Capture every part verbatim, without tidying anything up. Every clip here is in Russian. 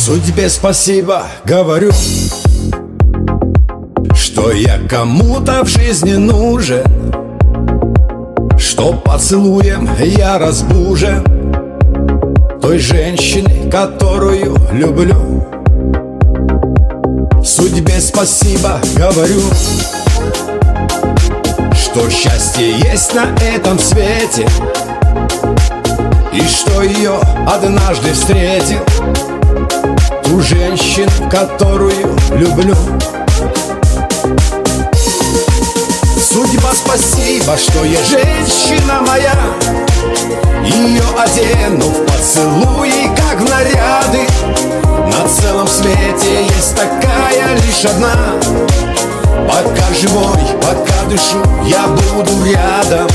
Судьбе спасибо говорю, что я кому-то в жизни нужен, что поцелуем я разбужен той женщиной, которую люблю. Судьбе спасибо говорю, что счастье есть на этом свете, и что ее однажды встретил, ту женщину, которую люблю. Судьба спасибо, что я женщина моя, ее одену в поцелуи, как в наряды. На целом свете есть такая лишь одна. Пока живой, пока дышу, я буду рядом.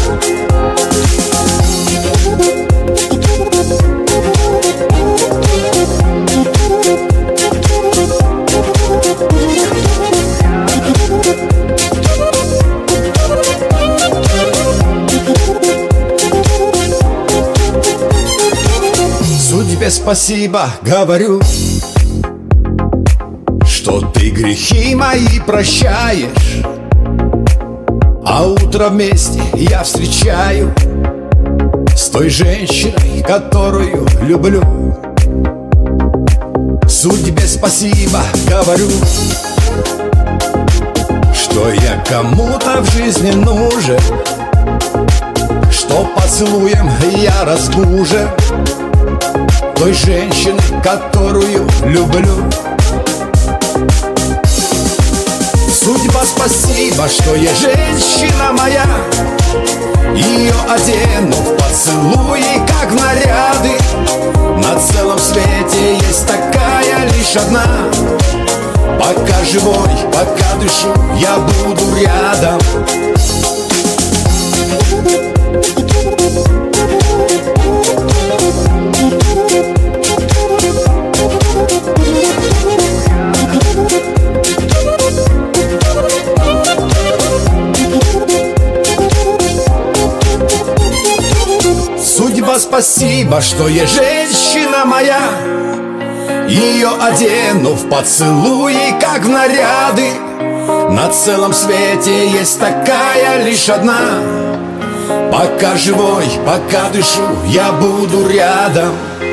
Судьбе спасибо говорю, что ты грехи мои прощаешь, а утро вместе я встречаю с той женщиной, которую люблю. Судьбе спасибо говорю, что я кому-то в жизни нужен, что поцелуем я разбужен той женщины, которую люблю. Судьба спасибо, что я женщина моя, ее одену в поцелуи, как в наряды. На целом свете есть такая лишь одна. Пока живой, пока дышу, я буду рядом. Судьба спасибо, что я женщина моя, ее одену в поцелуи, как в наряды. На целом свете есть такая лишь одна. Пока живой, пока дышу, я буду рядом.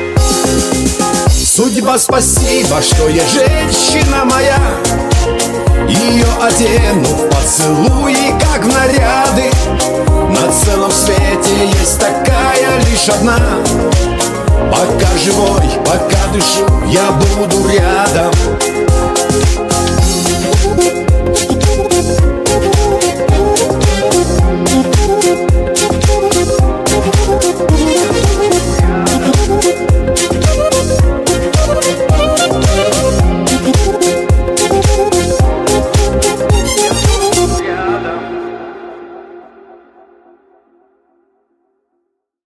Судьба спасибо, что я женщина моя, ее одену в поцелуи, как в наряды. На целом свете есть такая лишь одна. Пока живой, пока дышу, я буду